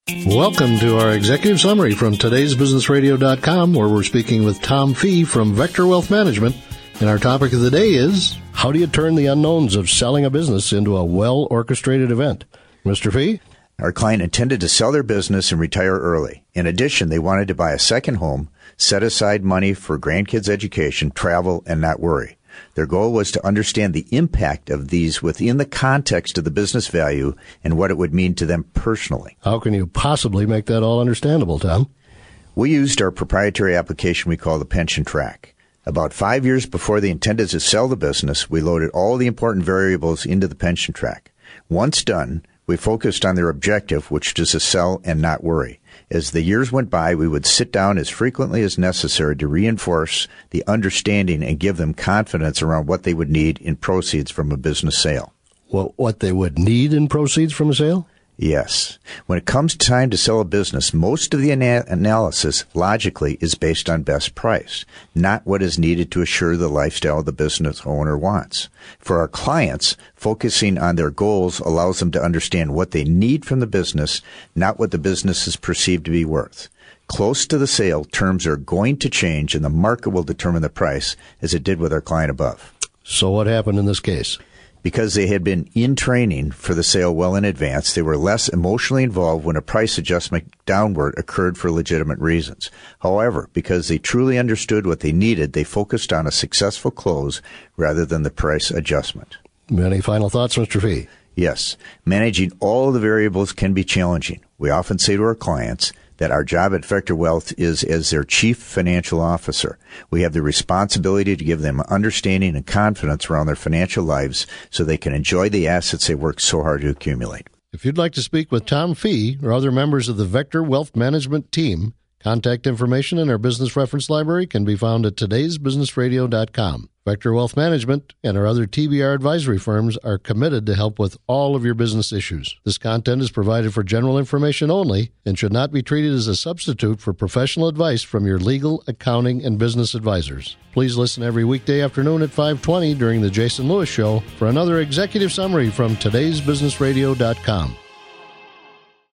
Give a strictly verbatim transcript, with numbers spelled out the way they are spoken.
Welcome to our executive summary from today's business radio dot com, where we're speaking with Tom Fee from Vector Wealth Management. And our topic of the day is, how do you turn the unknowns of selling a business into a well-orchestrated event? Mister Fee? Our client intended to sell their business and retire early. In addition, they wanted to buy a second home, set aside money for grandkids' education, travel, and not worry. Their goal was to understand the impact of these within the context of the business value and what it would mean to them personally. How can you possibly make that all understandable, Tom? We used our proprietary application we call the Pension Track. About five years before they intended to sell the business, we loaded all the important variables into the Pension Track. Once done, we focused on their objective, which is to sell and not worry. As the years went by, we would sit down as frequently as necessary to reinforce the understanding and give them confidence around what they would need in proceeds from a business sale. Well, what they would need in proceeds from a sale? Yes. When it comes time to sell a business, most of the ana- analysis logically is based on best price, not what is needed to assure the lifestyle the business owner wants. For our clients, focusing on their goals allows them to understand what they need from the business, not what the business is perceived to be worth. Close to the sale, terms are going to change, and the market will determine the price, as it did with our client above. So what happened in this case? Because they had been in training for the sale well in advance, they were less emotionally involved when a price adjustment downward occurred for legitimate reasons. However, because they truly understood what they needed, they focused on a successful close rather than the price adjustment. Any final thoughts, Mister Fee? Yes. Managing all of the variables can be challenging. We often say to our clients that our job at Vector Wealth is as their chief financial officer. We have the responsibility to give them understanding and confidence around their financial lives so they can enjoy the assets they work so hard to accumulate. If you'd like to speak with Tom Fee or other members of the Vector Wealth Management team, contact information in our business reference library can be found at todays business radio dot com. Vector Wealth Management and our other T B R advisory firms are committed to help with all of your business issues. This content is provided for general information only and should not be treated as a substitute for professional advice from your legal, accounting, and business advisors. Please listen every weekday afternoon at five twenty during the Jason Lewis Show for another executive summary from todays business radio dot com.